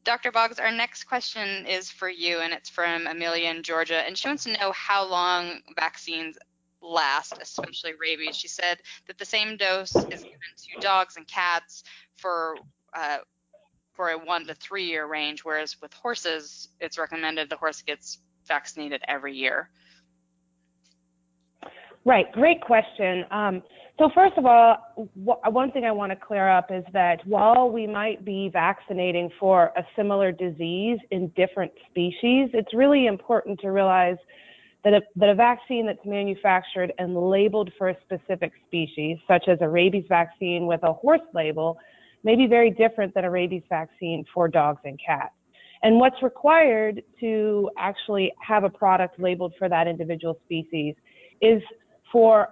Dr. Boggs, our next question is for you, and it's from Amelia in Georgia, and she wants to know how long vaccines last, especially rabies. She said that the same dose is given to dogs and cats for a 1 to 3 year range, whereas with horses, it's recommended the horse gets vaccinated every year. Right, great question. So first of all, one thing I want to clear up is that while we might be vaccinating for a similar disease in different species, it's really important to realize that a vaccine that's manufactured and labeled for a specific species, such as a rabies vaccine with a horse label, may be very different than a rabies vaccine for dogs and cats. And what's required to actually have a product labeled for that individual species is for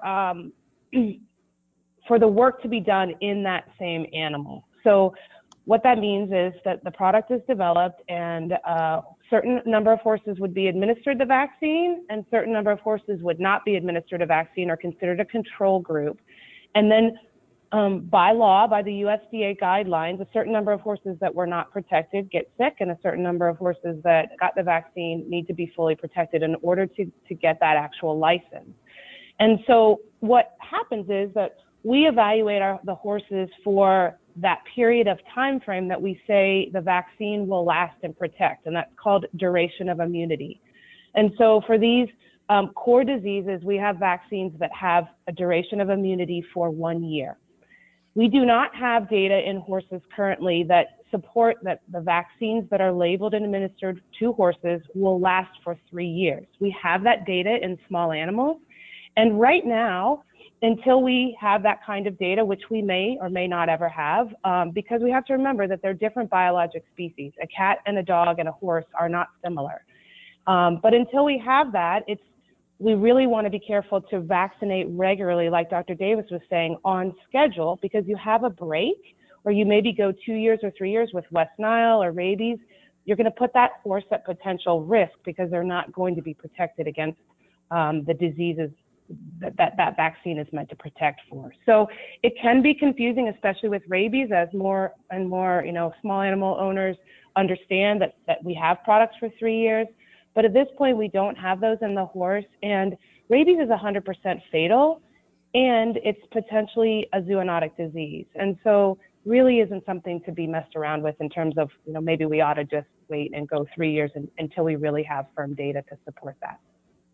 the work to be done in that same animal. So what that means is that the product is developed and a certain number of horses would be administered the vaccine and certain number of horses would not be administered a vaccine or considered a control group. And then by law, by the USDA guidelines, a certain number of horses that were not protected get sick and a certain number of horses that got the vaccine need to be fully protected in order to get that actual license. And so what happens is that we evaluate the horses for that period of time frame that we say the vaccine will last and protect, and that's called duration of immunity. And so for these core diseases, we have vaccines that have a duration of immunity for 1 year. We do not have data in horses currently that support that the vaccines that are labeled and administered to horses will last for 3 years. We have that data in small animals. And right now, until we have that kind of data, which we may or may not ever have, because we have to remember that they're different biologic species. A cat and a dog and a horse are not similar. But until we have that, we really want to be careful to vaccinate regularly, like Dr. Davis was saying, on schedule, because you have a break, or you maybe go 2 years or 3 years with West Nile or rabies. You're going to put that horse at potential risk because they're not going to be protected against the diseases that vaccine is meant to protect for. So it can be confusing, especially with rabies, as more and more small animal owners understand that we have products for 3 years. But at this point, we don't have those in the horse, and rabies is 100% fatal, and it's potentially a zoonotic disease. And so really isn't something to be messed around with in terms of, maybe we ought to just wait and go 3 years until we really have firm data to support that.